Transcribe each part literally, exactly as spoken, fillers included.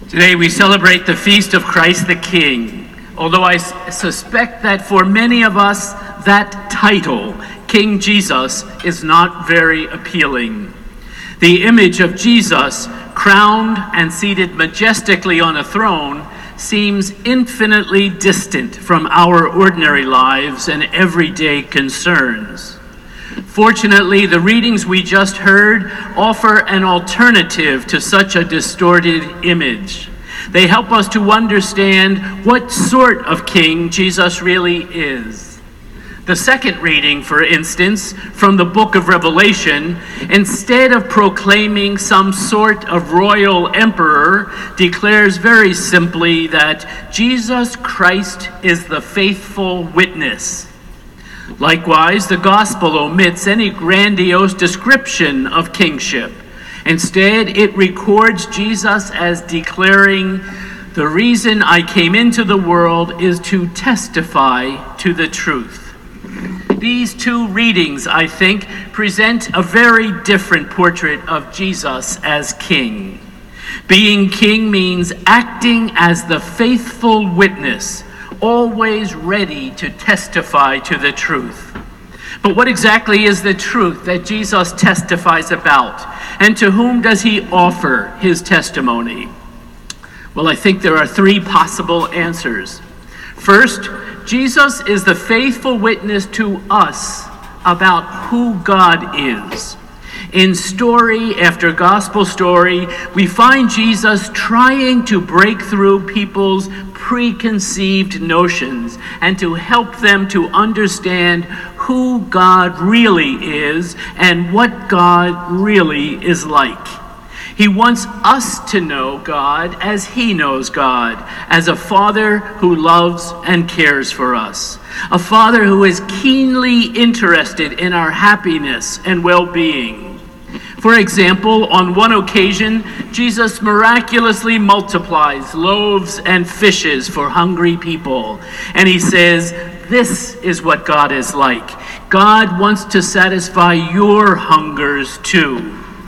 Today we celebrate the feast of Christ the King, although I suspect that for many of us, that title, King Jesus, is not very appealing. The image of Jesus, crowned and seated majestically on a throne, seems infinitely distant from our ordinary lives and everyday concerns. Fortunately, the readings we just heard offer an alternative to such a distorted image. They help us to understand what sort of king Jesus really is. The second reading, for instance, from the book of Revelation, instead of proclaiming some sort of royal emperor, declares very simply that Jesus Christ is the faithful witness. Likewise, the gospel omits any grandiose description of kingship. Instead, it records Jesus as declaring, "The reason I came into the world is to testify to the truth." These two readings, I think, present a very different portrait of Jesus as king. Being king means acting as the faithful witness, always ready to testify to the truth. But what exactly is the truth that Jesus testifies about? And to whom does he offer his testimony? Well, I think there are three possible answers. First, Jesus is the faithful witness to us about who God is. In story after gospel story, we find Jesus trying to break through people's preconceived notions and to help them to understand who God really is and what God really is like. He wants us to know God as he knows God, as a father who loves and cares for us, a father who is keenly interested in our happiness and well-being. For example, on one occasion, Jesus miraculously multiplies loaves and fishes for hungry people. And he says, this is what God is like. God wants to satisfy your hungers too.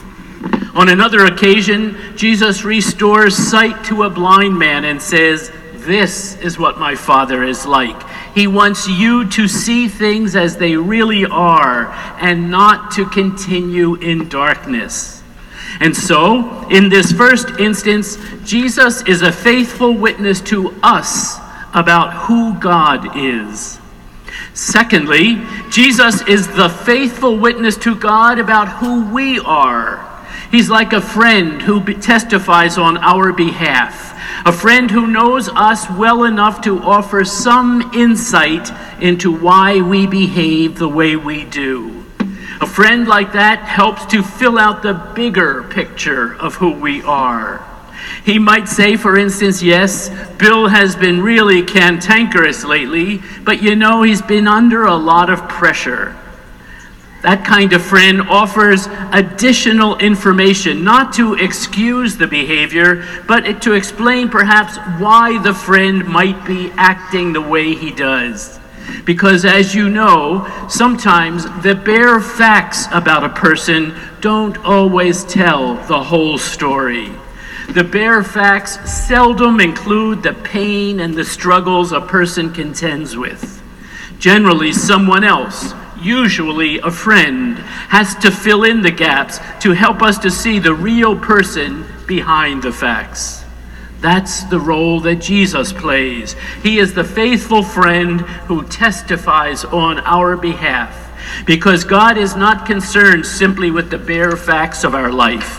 On another occasion, Jesus restores sight to a blind man and says, this is what my Father is like. He wants you to see things as they really are and not to continue in darkness. And so, in this first instance, Jesus is a faithful witness to us about who God is. Secondly, Jesus is the faithful witness to God about who we are. He's like a friend who testifies on our behalf. A friend who knows us well enough to offer some insight into why we behave the way we do. A friend like that helps to fill out the bigger picture of who we are. He might say, for instance, yes, Bill has been really cantankerous lately, but you know he's been under a lot of pressure. That kind of friend offers additional information, not to excuse the behavior, but to explain perhaps why the friend might be acting the way he does. Because as you know, sometimes the bare facts about a person don't always tell the whole story. The bare facts seldom include the pain and the struggles a person contends with. Generally, someone else, usually a friend, has to fill in the gaps to help us to see the real person behind the facts. That's the role that Jesus plays. He is the faithful friend who testifies on our behalf, because God is not concerned simply with the bare facts of our life.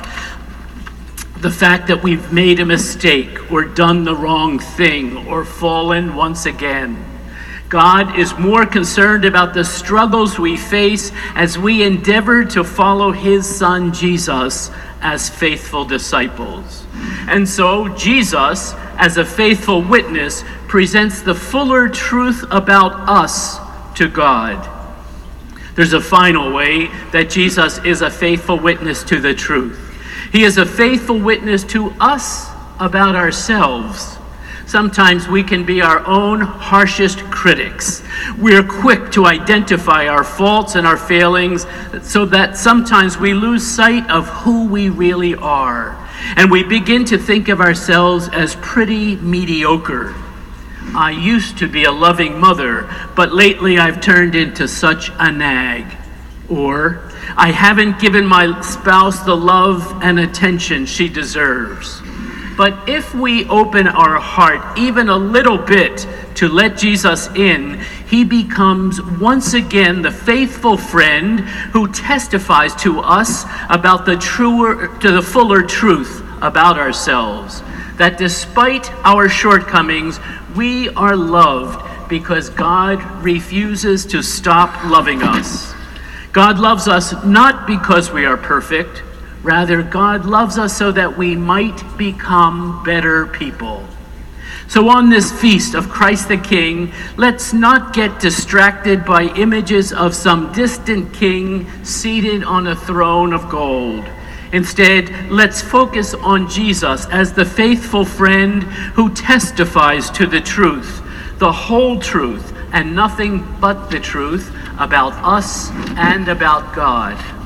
The fact that we've made a mistake or done the wrong thing or fallen once again. God is more concerned about the struggles we face as we endeavor to follow his son Jesus as faithful disciples. And so Jesus, as a faithful witness, presents the fuller truth about us to God. There's a final way that Jesus is a faithful witness to the truth. He is a faithful witness to us about ourselves. Sometimes we can be our own harshest critics. We're quick to identify our faults and our failings so that sometimes we lose sight of who we really are. and we begin to think of ourselves as pretty mediocre. I used to be a loving mother, but lately I've turned into such a nag. Or, I haven't given my spouse the love and attention she deserves. But if we open our heart even a little bit to let Jesus in, he becomes once again the faithful friend who testifies to us about the truer, to the fuller truth about ourselves. That despite our shortcomings, we are loved because God refuses to stop loving us. God loves us not because we are perfect. Rather, God loves us so that we might become better people. So on this feast of Christ the King, let's not get distracted by images of some distant king seated on a throne of gold. Instead, let's focus on Jesus as the faithful friend who testifies to the truth, the whole truth, and nothing but the truth about us and about God.